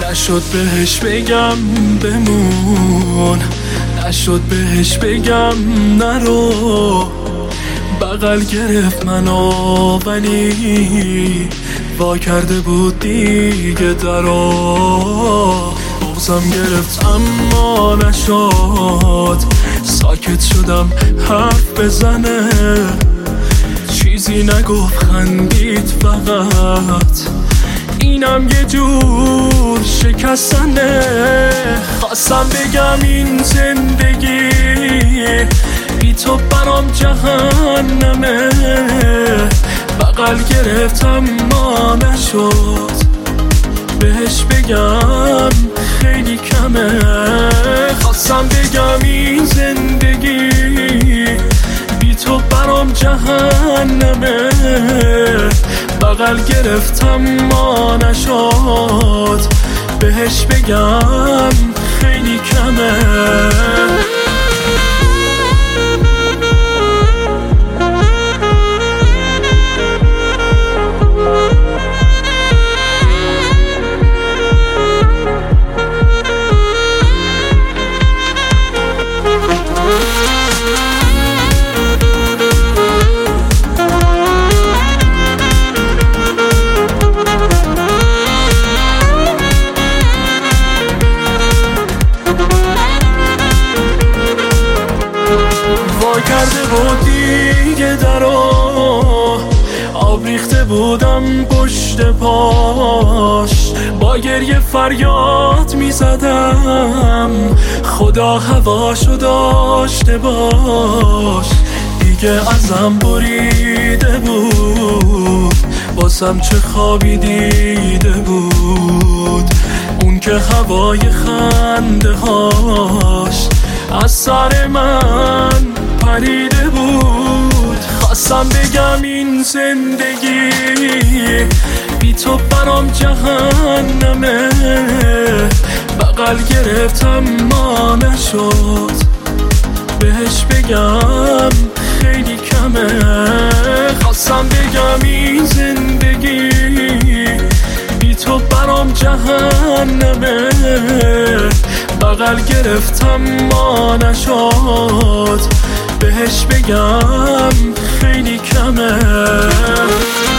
نشد بهش بگم بمون، نشد بهش بگم نرو. بغل گرفت منو ولی وا کرده بود دیگه درو. بغضم گرفت اما نشد، ساکت شدم حرف بزنه. چیزی نگفت خندید فقط، اینم یه جور شکستنه. خواستم بگم این زندگی بی تو برام جهنمه. بغل گرفتم ما نشد بهش بگم خیلی کمه. خواستم بگم این زندگی بی تو برام جهنمه. بغل گرفتم ما نشد بهش بگم خیلی کمه. کرده بود دیگه درو، آب ریخته بودم پشت پاش. با گریه فریاد میزدم خدا هواشو داشته باش. دیگه ازم بریده بود، واسم چه خوابی دیده بود. اون که هوای خنده هاش از سر من پریده بود. خواستم بگم این زندگی بی تو برام جهنمه. بغل گرفتم ما نشد بهش بگم خیلی کمه. خواستم بگم این زندگی بی تو برام جهنمه. بغل گرفتم ما نشد بهش بگم خیلی کمه.